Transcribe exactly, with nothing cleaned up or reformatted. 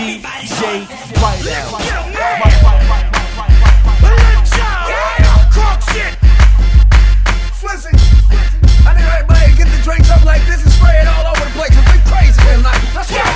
D J White Out. I need everybody to get the drinks up like this and spray it all over the place. It's been crazy tonight. Let's go.